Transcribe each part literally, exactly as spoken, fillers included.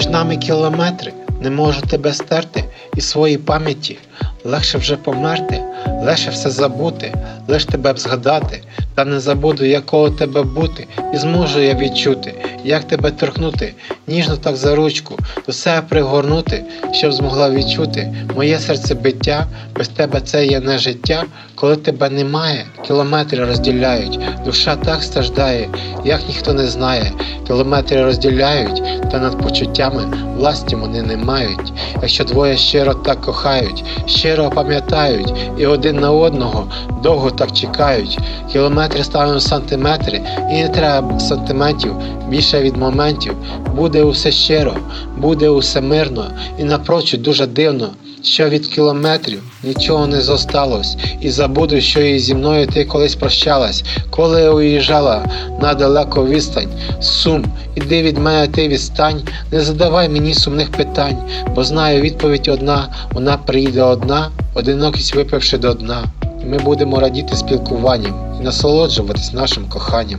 Між нами кілометри, не можу тебе стерти із своєї пам'яті. Легше вже померти, легше все забути, лиш тебе б згадати, та не забуду, якого тебе бути, і зможу я відчути, як тебе торкнути, ніжно так за ручку, до себе пригорнути, щоб змогла відчути моє серце биття. Без тебе це є не життя. Коли тебе немає, кілометри розділяють, душа так страждає, як ніхто не знає. Кілометри розділяють, та над почуттями власті вони не мають. Якщо двоє щиро так кохають, щиро пам'ятають, і один на одного довго так чекають. Кілометри ставимо в сантиметри, і не треба сантиметрів, більше від моментів. Буде усе щиро, буде усе мирно, і напрочуд дуже дивно, що від кілометрів нічого не зосталось, і забуду, що і зі мною ти колись прощалась, коли я уїжджала на далеку відстань. Сум, іди від мене ти відстань, не задавай мені сумних питань, бо знаю відповідь одна, вона приїде одна, одинокість випивши до дна. І ми будемо радіти спілкуванням і насолоджуватись нашим коханням.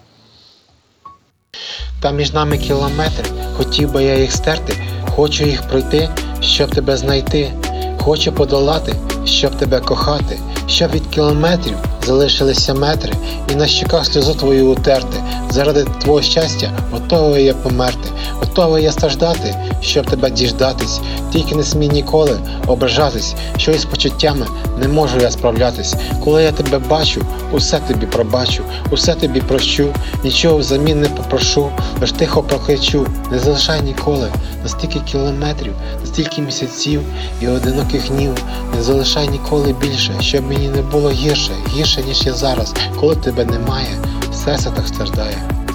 Та між нами кілометри, хотів би я їх стерти, хочу їх пройти, щоб тебе знайти. Хочу подолати, щоб тебе кохати, щоб від кілометрів залишилися метри, і на щоках сльозу твою утерти. Заради твого щастя готовий я померти, готовий я страждати, щоб тебе діждатись. Тільки не смій ніколи ображатись, що із почуттями не можу я справлятись. Коли я тебе бачу, усе тобі пробачу, усе тобі прощу, нічого взамін не попрошу, лиш тихо прокричу: не залишай ніколи, на стільки кілометрів, на стільки місяців і одиноких днів, не залишай ніколи більше, щоб мені не було гірше, гірше, ніж я зараз, коли тебе немає, серце так страждає.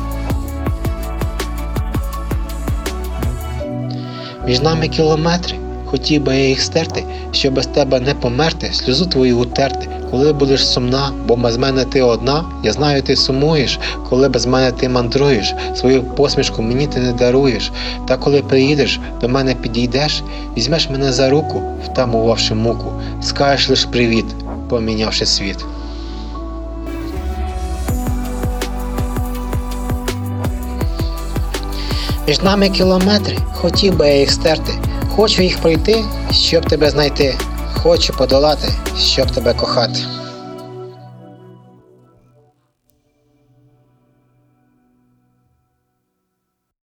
Між нами кілометри, хотів би я їх стерти, щоб без тебе не померти, сльозу твою утерти. Коли будеш сумна, бо без мене ти одна, я знаю, ти сумуєш, коли без мене ти мандруєш, свою посмішку мені ти не даруєш. Та коли приїдеш, до мене підійдеш, візьмеш мене за руку, втамувавши муку, скажеш лиш привіт, помінявши світ. Між нами кілометри, хотів би я їх стерти, хочу їх пройти, щоб тебе знайти, хочу подолати, щоб тебе кохати.